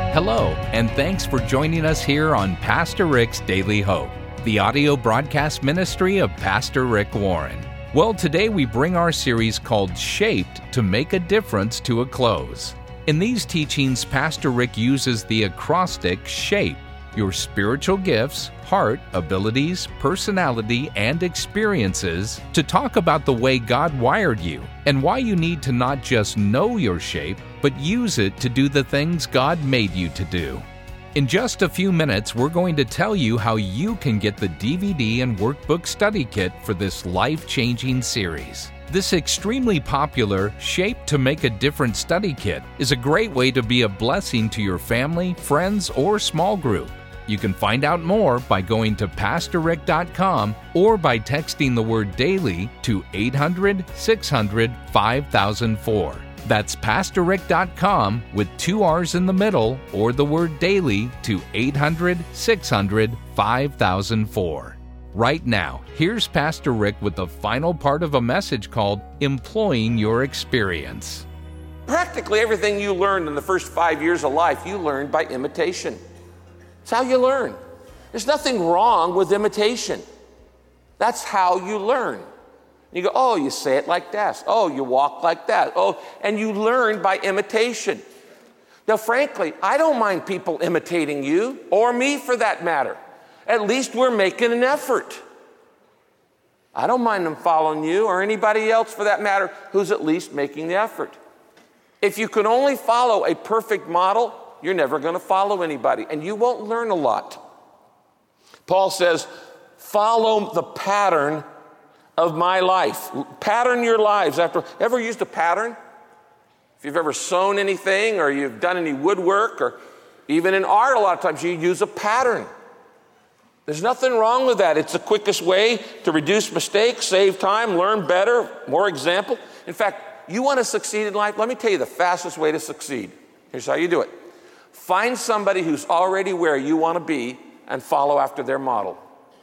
Hello, and thanks for joining us here on Pastor Rick's Daily Hope, the audio broadcast ministry of Pastor Rick Warren. Well, today we bring our series called Shaped to Make a Difference to a close. In these teachings, Pastor Rick uses the acrostic SHAPE, your spiritual gifts, heart, abilities, personality, and experiences, to talk about the way God wired you and why you need to not just know your shape, but use it to do the things God made you to do. In just a few minutes, we're going to tell you how you can get the DVD and workbook study kit for this life-changing series. This extremely popular Shape to Make a Difference study kit is a great way to be a blessing to your family, friends, or small group. You can find out more by going to PastorRick.com or by texting the word DAILY to 800-600-5004. That's PastorRick.com with 2 R's in the middle or the word DAILY to 800-600-5004. Right now, here's Pastor Rick with the final part of a message called Employing Your Experience. Practically everything you learned in the first 5 years of life, you learned by imitation. It's how you learn. There's nothing wrong with imitation. That's how you learn. You go, oh, you say it like that. Oh, you walk like that. Oh, and you learn by imitation. Now, frankly, I don't mind people imitating you, or me for that matter. At least we're making an effort. I don't mind them following you or anybody else for that matter who's at least making the effort. If you can only follow a perfect model, you're never going to follow anybody, and you won't learn a lot. Paul says, follow the pattern of my life. Pattern your lives after. Ever used a pattern? If you've ever sewn anything or you've done any woodwork or even in art, a lot of times you use a pattern. There's nothing wrong with that. It's the quickest way to reduce mistakes, save time, learn better, more example. In fact, you want to succeed in life? Let me tell you the fastest way to succeed. Here's how you do it. Find somebody who's already where you want to be and follow after their model.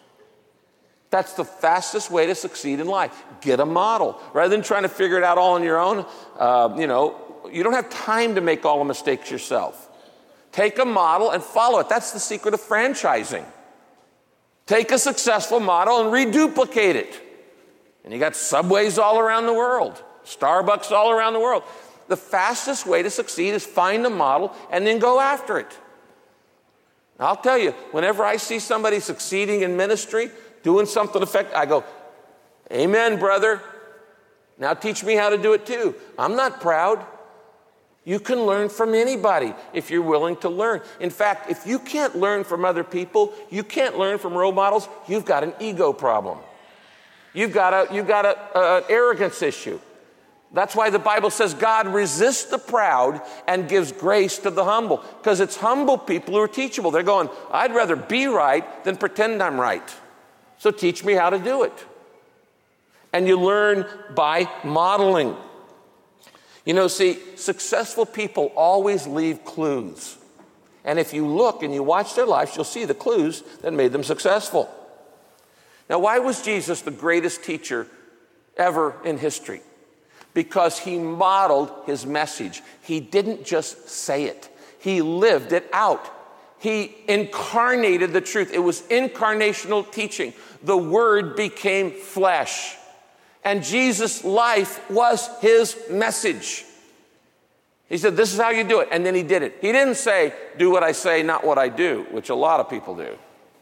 That's the fastest way to succeed in life. Get a model. Rather than trying to figure it out all on your own, you don't have time to make all the mistakes yourself. Take a model and follow it. That's the secret of franchising. Take a successful model and reduplicate it. And you got Subways all around the world, Starbucks all around the world. The fastest way to succeed is find a model and then go after it. I'll tell you, whenever I see somebody succeeding in ministry, doing something effective, I go, amen, brother. Now teach me how to do it too. I'm not proud. You can learn from anybody if you're willing to learn. In fact, if you can't learn from other people, you can't learn from role models, you've got an ego problem. You've got an arrogance issue. That's why the Bible says God resists the proud and gives grace to the humble, because it's humble people who are teachable. They're going, I'd rather be right than pretend I'm right. So teach me how to do it. And you learn by modeling. You know, see, successful people always leave clues. And if you look and you watch their lives, you'll see the clues that made them successful. Now, why was Jesus the greatest teacher ever in history? Because he modeled his message. He didn't just say it. He lived it out. He incarnated the truth. It was incarnational teaching. The Word became flesh. And Jesus' life was his message. He said, this is how you do it. And then he did it. He didn't say, do what I say, not what I do, which a lot of people do.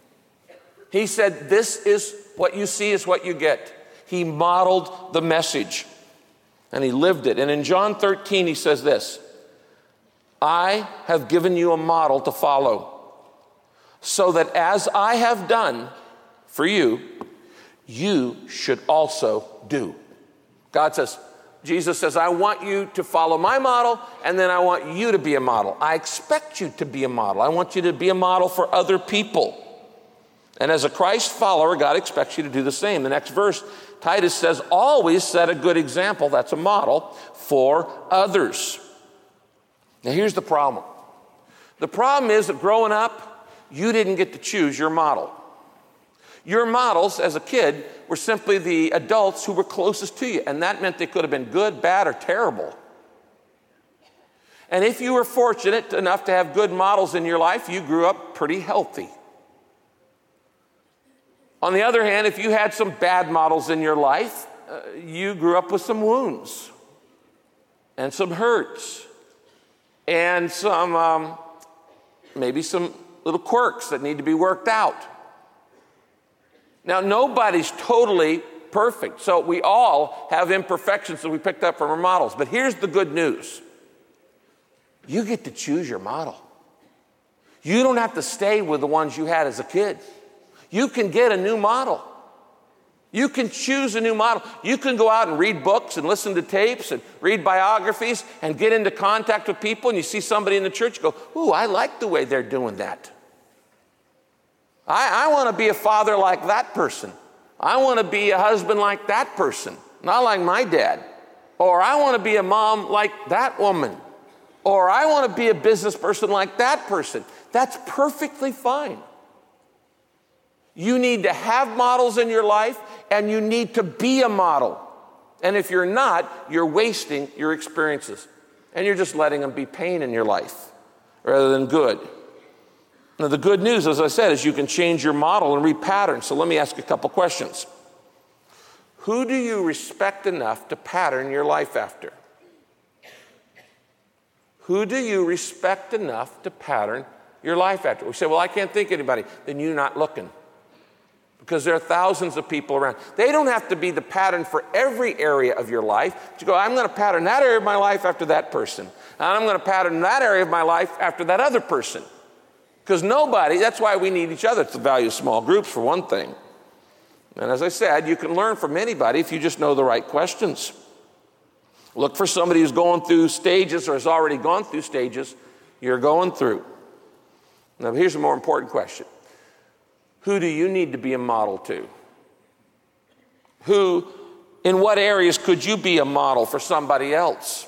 He said, this is what you see is what you get. He modeled the message. And he lived it. And in John 13, he says this, I have given you a model to follow, so that as I have done for you, you should also do. Jesus says, I want you to follow my model, and then I want you to be a model. I expect you to be a model. I want you to be a model for other people. And as a Christ follower, God expects you to do the same. The next verse, Titus says, always set a good example, that's a model, for others. Now here's the problem. The problem is that growing up, you didn't get to choose your model. Your models as a kid were simply the adults who were closest to you, and that meant they could have been good, bad, or terrible. And if you were fortunate enough to have good models in your life, you grew up pretty healthy. On the other hand, if you had some bad models in your life, you grew up with some wounds and some hurts and some, maybe some little quirks that need to be worked out. Now, nobody's totally perfect, so we all have imperfections that we picked up from our models. But here's the good news. You get to choose your model. You don't have to stay with the ones you had as a kid. You can get a new model. You can choose a new model. You can go out and read books and listen to tapes and read biographies and get into contact with people, and you see somebody in the church, you go, ooh, I like the way they're doing that. I want to be a father like that person. I want to be a husband like that person, not like my dad. Or I want to be a mom like that woman. Or I want to be a business person like that person. That's perfectly fine. You need to have models in your life, and you need to be a model. And if you're not, you're wasting your experiences. And you're just letting them be pain in your life rather than good. Now, the good news, as I said, is you can change your model and repattern. So let me ask a couple questions. Who do you respect enough to pattern your life after? Who do you respect enough to pattern your life after? We say, well, I can't think of anybody. Then you're not looking. Because there are thousands of people around. They don't have to be the pattern for every area of your life. But you go, I'm going to pattern that area of my life after that person. And I'm going to pattern that area of my life after that other person. Because nobody, that's why we need each other. It's the value of small groups, for one thing. And as I said, you can learn from anybody if you just know the right questions. Look for somebody who's going through stages or has already gone through stages you're going through. Now, here's a more important question. Who do you need to be a model to? In what areas could you be a model for somebody else?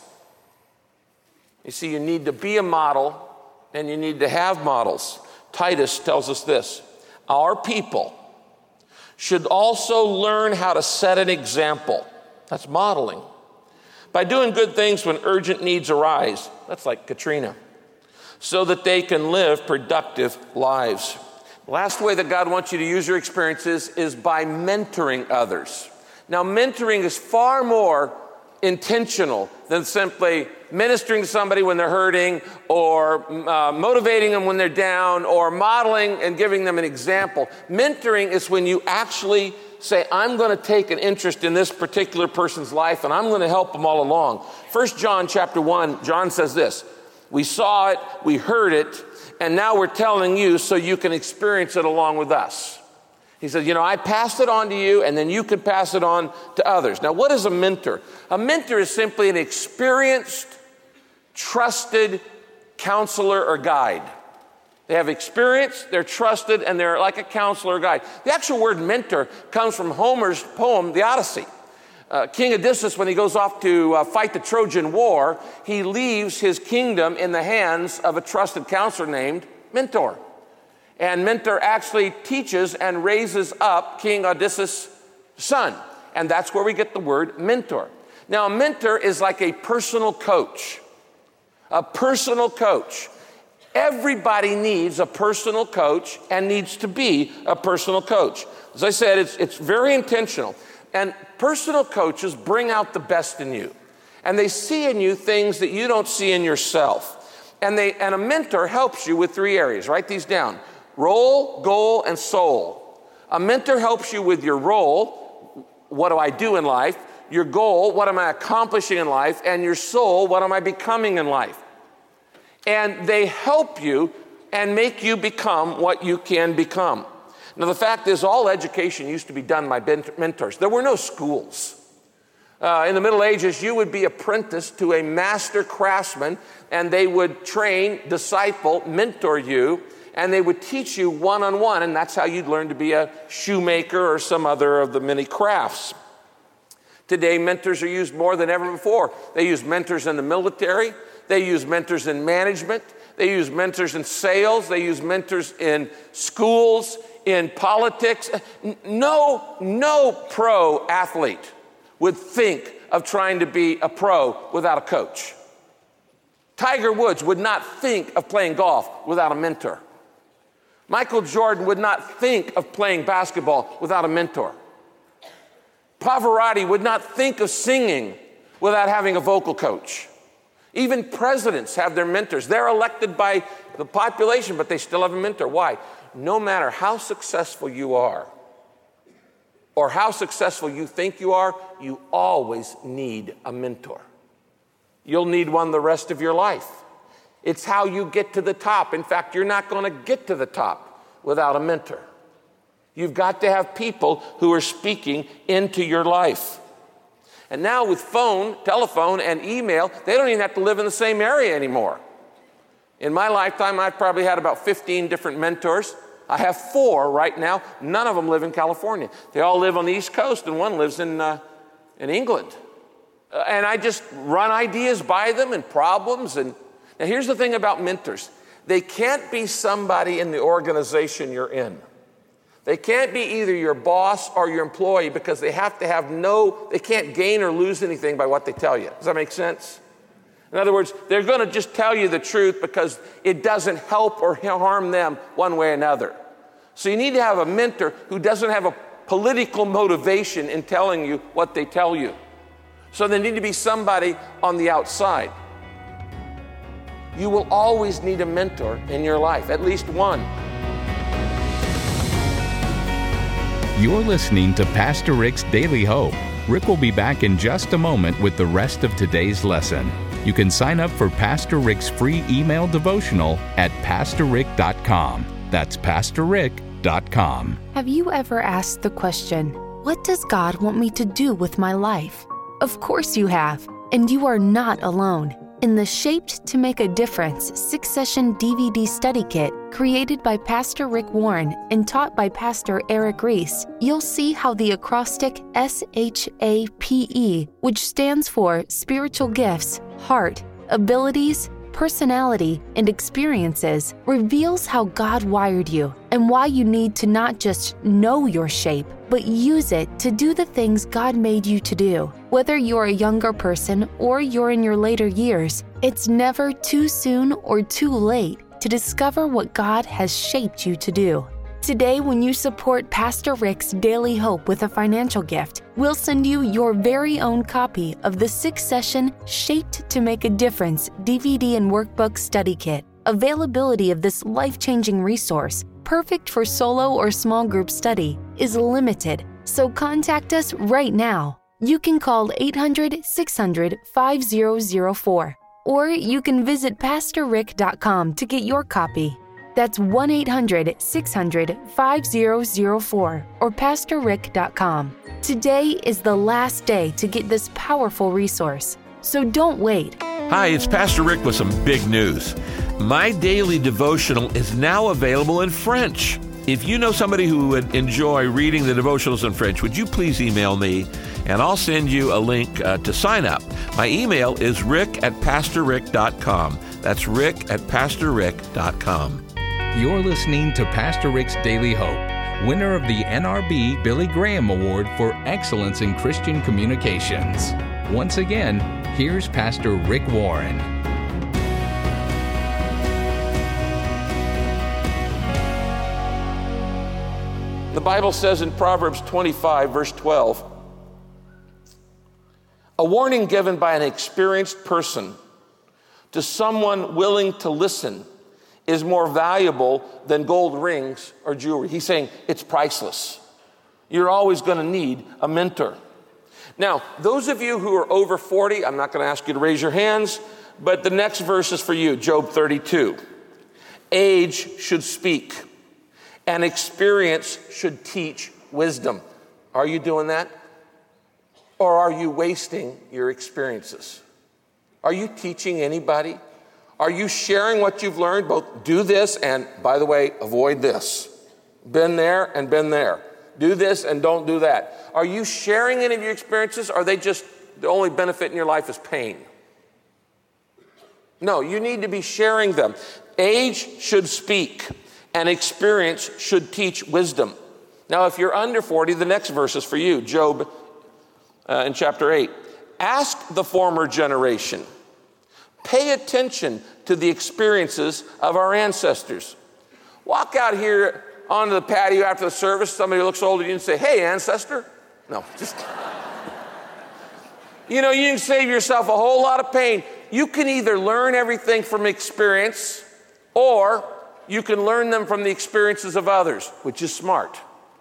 You see, you need to be a model and you need to have models. Titus tells us this: our people should also learn how to set an example. That's modeling. By doing good things when urgent needs arise. That's like Katrina. So that they can live productive lives. The last way that God wants you to use your experiences is by mentoring others. Now, mentoring is far more intentional than simply ministering to somebody when they're hurting or motivating them when they're down or modeling and giving them an example. Mentoring is when you actually say, I'm going to take an interest in this particular person's life and I'm going to help them all along. 1 John chapter 1, John says this: we saw it, we heard it, and now we're telling you so you can experience it along with us. He said, I passed it on to you, and then you can pass it on to others. Now, what is a mentor? A mentor is simply an experienced, trusted counselor or guide. They have experience, they're trusted, and they're like a counselor or guide. The actual word mentor comes from Homer's poem, The Odyssey. King Odysseus, when he goes off to fight the Trojan War, he leaves his kingdom in the hands of a trusted counselor named Mentor. And Mentor actually teaches and raises up King Odysseus' son. And that's where we get the word mentor. Now, a mentor is like a personal coach. A personal coach. Everybody needs a personal coach and needs to be a personal coach. As I said, it's very intentional. And personal coaches bring out the best in you. And they see in you things that you don't see in yourself. And a mentor helps you with three areas. Write these down: role, goal, and soul. A mentor helps you with your role. What do I do in life? Your goal, what am I accomplishing in life? And your soul, what am I becoming in life? And they help you and make you become what you can become. Now, the fact is, all education used to be done by mentors. There were no schools. In the Middle Ages, you would be apprenticed to a master craftsman, and they would train, disciple, mentor you, and they would teach you one-on-one, and that's how you'd learn to be a shoemaker or some other of the many crafts. Today, mentors are used more than ever before. They use mentors in the military. They use mentors in management. They use mentors in sales. They use mentors in schools, in politics. No pro athlete would think of trying to be a pro without a coach. Tiger Woods would not think of playing golf without a mentor. Michael Jordan would not think of playing basketball without a mentor. Pavarotti would not think of singing without having a vocal coach. Even presidents have their mentors. They're elected by the population, but they still have a mentor. Why? No matter how successful you are or how successful you think you are, you always need a mentor. You'll need one the rest of your life. It's how you get to the top. In fact, you're not going to get to the top without a mentor. You've got to have people who are speaking into your life. And now with phone, telephone, and email, they don't even have to live in the same area anymore. In my lifetime, I've probably had about 15 different mentors. I have 4 right now. None of them live in California. They all live on the East Coast, and one lives in England. And I just run ideas by them and problems. And now here's the thing about mentors. They can't be somebody in the organization you're in. They can't be either your boss or your employee because they have to have they can't gain or lose anything by what they tell you. Does that make sense? In other words, they're going to just tell you the truth because it doesn't help or harm them one way or another. So you need to have a mentor who doesn't have a political motivation in telling you what they tell you. So there need to be somebody on the outside. You will always need a mentor in your life, at least one. You're listening to Pastor Rick's Daily Hope. Rick will be back in just a moment with the rest of today's lesson. You can sign up for Pastor Rick's free email devotional at PastorRick.com. That's PastorRick.com. Have you ever asked the question, what does God want me to do with my life? Of course you have, and you are not alone. In the Shaped to Make a Difference 6-session DVD study kit created by Pastor Rick Warren and taught by Pastor Eric Reese, you'll see how the acrostic SHAPE, which stands for Spiritual Gifts, Heart, Abilities, Personality, and Experiences, reveals how God wired you and why you need to not just know your shape, but use it to do the things God made you to do. Whether you're a younger person or you're in your later years, it's never too soon or too late to discover what God has shaped you to do. Today, when you support Pastor Rick's Daily Hope with a financial gift, we'll send you your very own copy of the 6-session Shaped to Make a Difference DVD and Workbook Study Kit. Availability of this life-changing resource, perfect for solo or small group study, is limited, so contact us right now. You can call 800-600-5004, or you can visit PastorRick.com to get your copy. That's 1-800-600-5004 or PastorRick.com. Today is the last day to get this powerful resource, so don't wait. Hi, it's Pastor Rick with some big news. My daily devotional is now available in French. If you know somebody who would enjoy reading the devotionals in French, would you please email me, and I'll send you a link to sign up. My email is rick@pastorrick.com. That's rick@pastorrick.com. You're listening to Pastor Rick's Daily Hope, winner of the NRB Billy Graham Award for Excellence in Christian Communications. Once again, here's Pastor Rick Warren. The Bible says in Proverbs 25, verse 12, a warning given by an experienced person to someone willing to listen is more valuable than gold rings or jewelry. He's saying it's priceless. You're always going to need a mentor. Now, those of you who are over 40, I'm not going to ask you to raise your hands, but the next verse is for you, Job 32. Age should speak, and experience should teach wisdom. Are you doing that? Or are you wasting your experiences? Are you teaching anybody? Are you sharing what you've learned? Both do this and, by the way, avoid this. Been there and been there. Do this and don't do that. Are you sharing any of your experiences? Or are they just the only benefit in your life is pain? No, you need to be sharing them. Age should speak, and experience should teach wisdom. Now, if you're under 40, the next verse is for you, Job in chapter 8. Ask the former generation. Pay attention to the experiences of our ancestors. Walk out here onto the patio after the service, somebody looks older than you and say, "Hey, ancestor." No, just... You know, you can save yourself a whole lot of pain. You can either learn everything from experience, or you can learn them from the experiences of others, which is smart.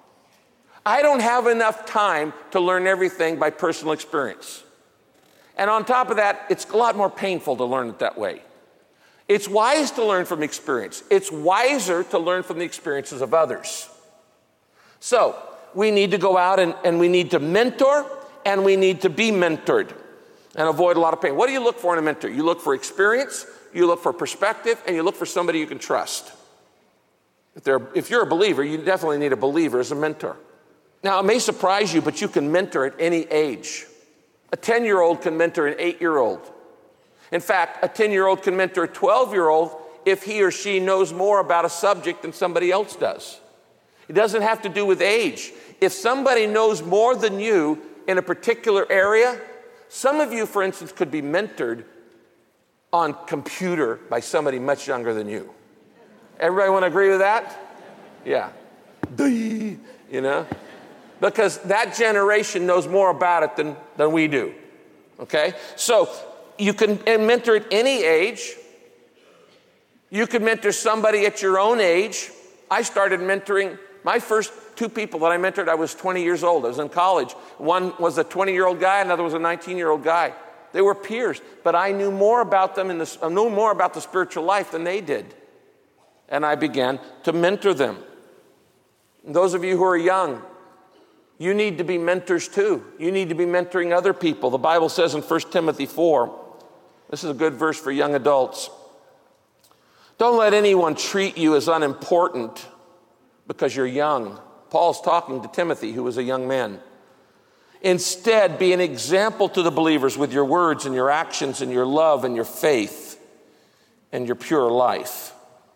I don't have enough time to learn everything by personal experience. And on top of that, it's a lot more painful to learn it that way. It's wise to learn from experience. It's wiser to learn from the experiences of others. So we need to go out and we need to mentor, and we need to be mentored and avoid a lot of pain. What do you look for in a mentor? You look for experience, you look for perspective, and you look for somebody you can trust. If you're a believer, you definitely need a believer as a mentor. Now, it may surprise you, but you can mentor at any age. A 10-year-old can mentor an 8-year-old. In fact, a 10-year-old can mentor a 12-year-old if he or she knows more about a subject than somebody else does. It doesn't have to do with age. If somebody knows more than you in a particular area, some of you, for instance, could be mentored on computer by somebody much younger than you. Everybody want to agree with that? Yeah. You know? Because that generation knows more about it than we do. Okay? So you can mentor at any age. You can mentor somebody at your own age. I started mentoring my first 2 people that I mentored. I was 20 years old. I was in college. One was a 20-year-old guy, another was a 19-year-old guy. They were peers, but I knew more about them I knew more about the spiritual life than they did. And I began to mentor them. And those of you who are young, you need to be mentors too. You need to be mentoring other people. The Bible says in 1 Timothy 4, this is a good verse for young adults. Don't let anyone treat you as unimportant because you're young. Paul's talking to Timothy, who was a young man. Instead, be an example to the believers with your words and your actions and your love and your faith and your pure life.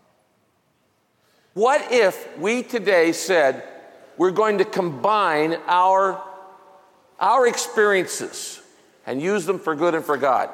What if we today said we're going to combine our experiences and use them for good and for God?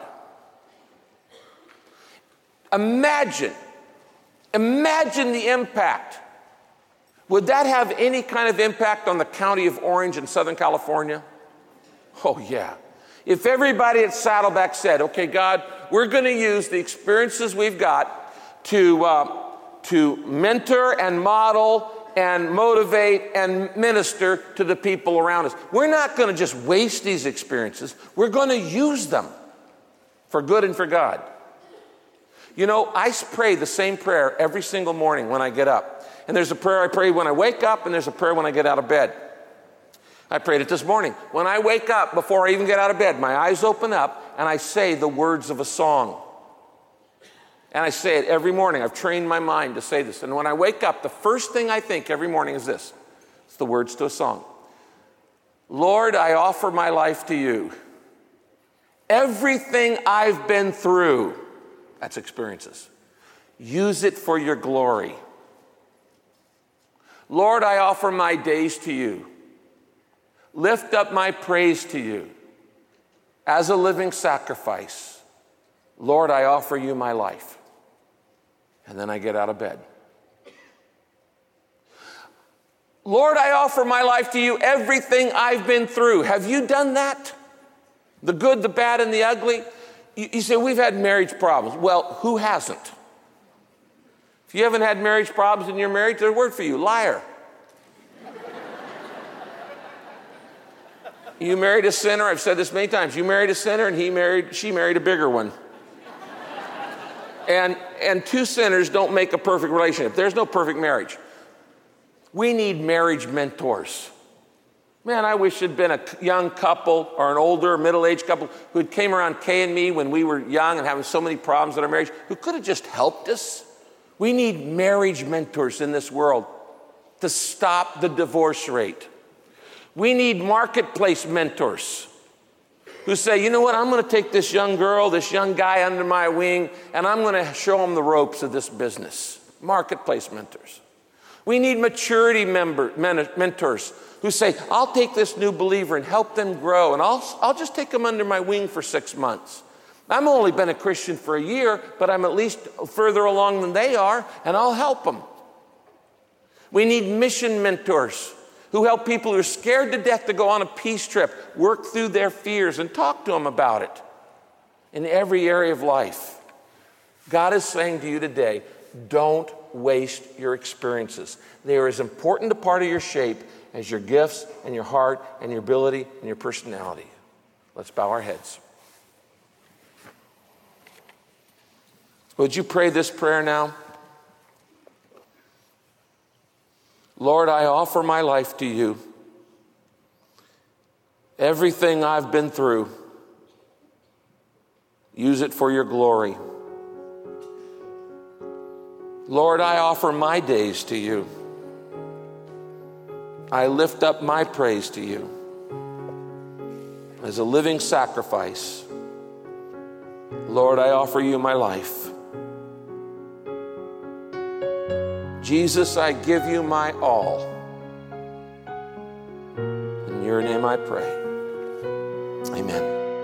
Imagine the impact. Would that have any kind of impact on the county of Orange in Southern California? Oh, yeah. If everybody at Saddleback said, okay, God, we're going to use the experiences we've got to mentor and model and motivate and minister to the people around us. We're not going to just waste these experiences. We're going to use them for good and for God. You know, I pray the same prayer every single morning when I get up. And there's a prayer I pray when I wake up, and there's a prayer when I get out of bed. I prayed it this morning. When I wake up, before I even get out of bed, my eyes open up, and I say the words of a song. And I say it every morning. I've trained my mind to say this. And when I wake up, the first thing I think every morning is this. It's the words to a song. Lord, I offer my life to you. Everything I've been through, that's experiences. Use it for your glory. Lord, I offer my days to you. Lift up my praise to you as a living sacrifice. Lord, I offer you my life. And then I get out of bed. Lord, I offer my life to you, everything I've been through. Have you done that? The good, the bad, and the ugly? You say, we've had marriage problems. Well, who hasn't? If you haven't had marriage problems and you're married, there's a word for you, liar. You married a sinner. I've said this many times. You married a sinner and she married a bigger one. And 2 sinners don't make a perfect relationship. There's no perfect marriage. We need marriage mentors. Man, I wish it'd been a young couple or an older middle-aged couple who came around Kay and me when we were young and having so many problems in our marriage, who could have just helped us. We need marriage mentors in this world to stop the divorce rate. We need marketplace mentors who say, you know what, I'm going to take this young girl, this young guy under my wing, and I'm going to show them the ropes of this business. Marketplace mentors. We need maturity mentors who say, I'll take this new believer and help them grow, and I'll just take them under my wing for 6 months. I've only been a Christian for a year, but I'm at least further along than they are, and I'll help them. We need mission mentors who help people who are scared to death to go on a peace trip, work through their fears, and talk to them about it in every area of life. God is saying to you today, don't waste your experiences. They are as important a part of your shape as your gifts and your heart and your ability and your personality. Let's bow our heads. Would you pray this prayer now? Lord, I offer my life to you. Everything I've been through, use it for your glory. Lord, I offer my days to you. I lift up my praise to you as a living sacrifice. Lord, I offer you my life. Jesus, I give you my all. In your name I pray. Amen.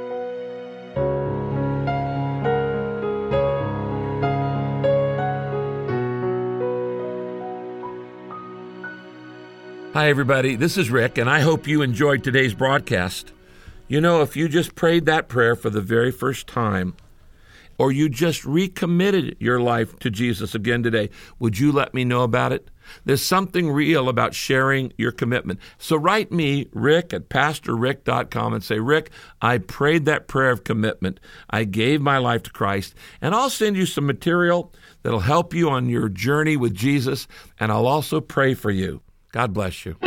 Hi, everybody. This is Rick, and I hope you enjoyed today's broadcast. You know, if you just prayed that prayer for the very first time, or you just recommitted your life to Jesus again today, would you let me know about it? There's something real about sharing your commitment. So write me, Rick, at PastorRick.com and say, Rick, I prayed that prayer of commitment. I gave my life to Christ, and I'll send you some material that'll help you on your journey with Jesus, and I'll also pray for you. God bless you.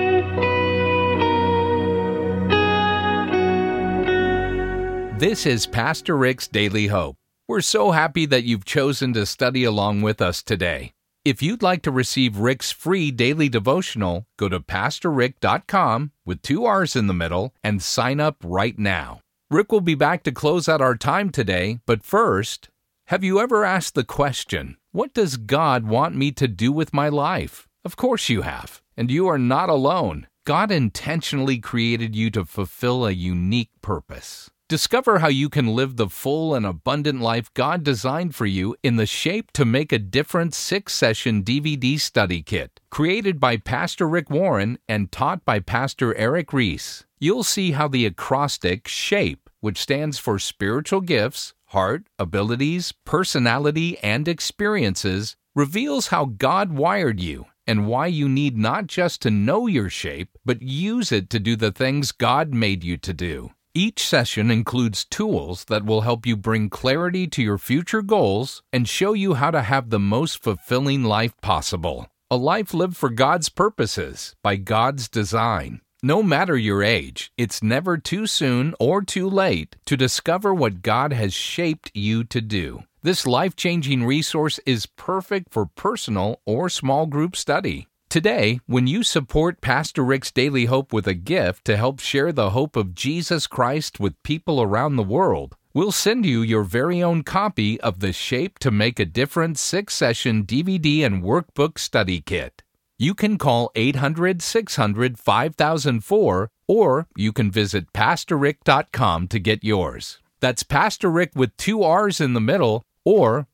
This is Pastor Rick's Daily Hope. We're so happy that you've chosen to study along with us today. If you'd like to receive Rick's free daily devotional, go to PastorRick.com with 2 R's in the middle and sign up right now. Rick will be back to close out our time today, but first, have you ever asked the question, what does God want me to do with my life? Of course you have, and you are not alone. God intentionally created you to fulfill a unique purpose. Discover how you can live the full and abundant life God designed for you in the Shape to Make a Difference 6-session DVD study kit, created by Pastor Rick Warren and taught by Pastor Eric Reese. You'll see how the acrostic SHAPE, which stands for Spiritual Gifts, Heart, Abilities, Personality, and Experiences, reveals how God wired you and why you need not just to know your shape, but use it to do the things God made you to do. Each session includes tools that will help you bring clarity to your future goals and show you how to have the most fulfilling life possible. A life lived for God's purposes, by God's design. No matter your age, it's never too soon or too late to discover what God has shaped you to do. This life-changing resource is perfect for personal or small group study. Today, when you support Pastor Rick's Daily Hope with a gift to help share the hope of Jesus Christ with people around the world, we'll send you your very own copy of the Shape to Make a Difference 6-session DVD and workbook study kit. You can call 800-600-5004, or you can visit PastorRick.com to get yours. That's Pastor Rick with 2 R's in the middle, or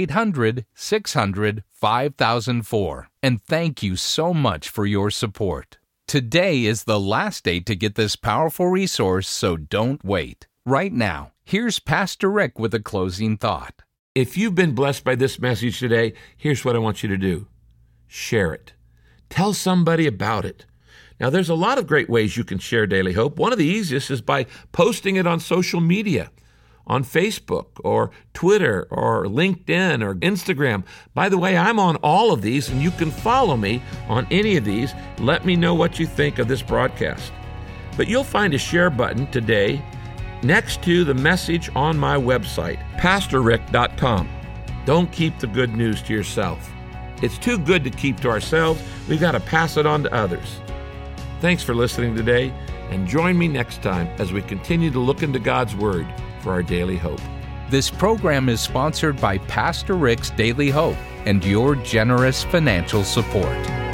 1-800-600-5004. And thank you so much for your support. Today is the last day to get this powerful resource, so don't wait. Right now, here's Pastor Rick with a closing thought. If you've been blessed by this message today, here's what I want you to do. Share it. Tell somebody about it. Now, there's a lot of great ways you can share Daily Hope. One of the easiest is by posting it on social media, on Facebook or Twitter or LinkedIn or Instagram. By the way, I'm on all of these, and you can follow me on any of these. Let me know what you think of this broadcast. But you'll find a share button today next to the message on my website, PastorRick.com. Don't keep the good news to yourself. It's too good to keep to ourselves. We've got to pass it on to others. Thanks for listening today, and join me next time as we continue to look into God's Word for our daily hope. This program is sponsored by Pastor Rick's Daily Hope and your generous financial support.